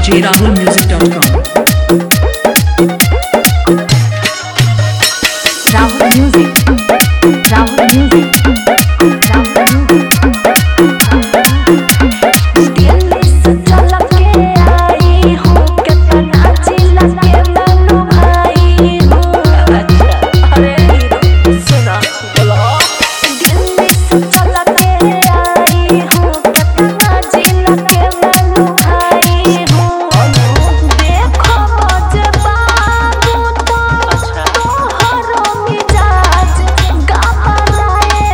djrahulmusic.com. Rahul Music, Rahul Music, Rahul Music. Delhi से चल के आई हूँ कितना चिल्ला के मनु भाई हूँ। अरे सुना बोलो। दिल्ली से चल के आई हूँ कितना चिल्ला के मनु भाई हूँ। देखो मुझे बाबू तो तोहरो मिजाज गबराए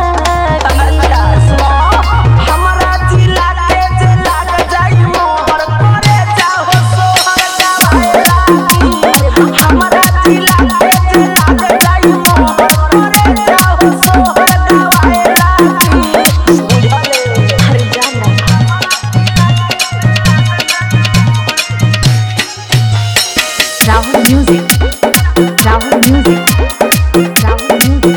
लगी। हमरा जिला के जे लाग जाई मोहर करे जाहो सोहर गवाएला हमरा जिला के जे लाग जाई मोहर करे जाहो सोहर गवाएला अरे जाना Rahul Music, Rahul Music, Rahul Music,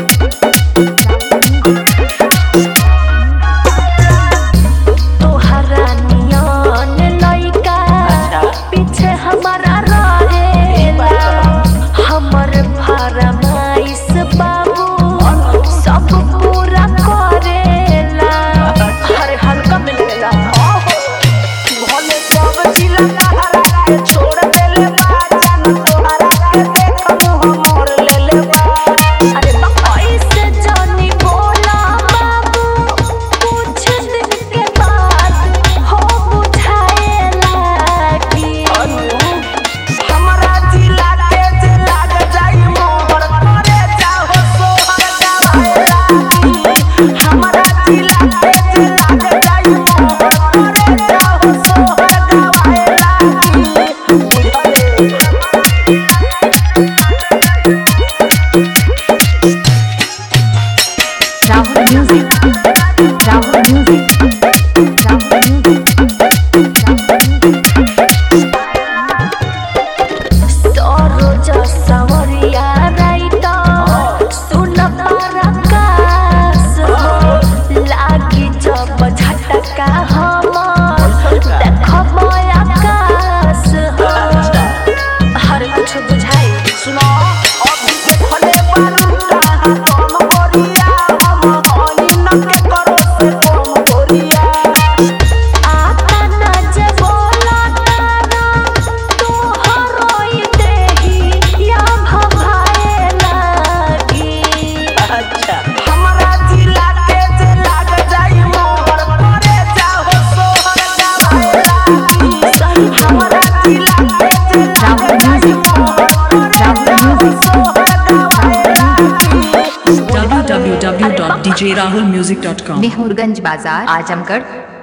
तोहरा नियन लइका पीछे हमारा रहेला। हमर फरमाइश बाबू सब पूरा करेला। अरे हल्का मिलेला भले सब जिला हरा के छोड़ देले बा जान तोहरा के देख मुंह मोर लेले बा अरे ऐसे जानी बोला बाबू कुछ दिन के बाद हो बुझाए लगी। हमरा जिला के जे लाग जाई मोहर करे जाहो सोहर गवाएला हमरा जिला के जे लाग जाई मोहर करे जाहो सोहर गवाएला Rahul Music, Rahul Music, Rahul Music, Saroja सवरिया राइटा सुन परकाश लागी जब झटका हमर देखब आकाश। हर कुछ बुझाई सुनो अभी देखले बारूटा कम गोरिया हम होई न के करो से कम गोरिया आता न जे बोला तारा तोहरो ई देही या भभाए लगी। हमरा जिला के जे लाग जाई मोहर करे जाहो सोहर गवाएला हमरा जिला के जे लाग जाई मोहर करे जाहो सोहर गवाएला www.djrahulmusic.com. नेहुरगंज बाजार, आजमगढ़।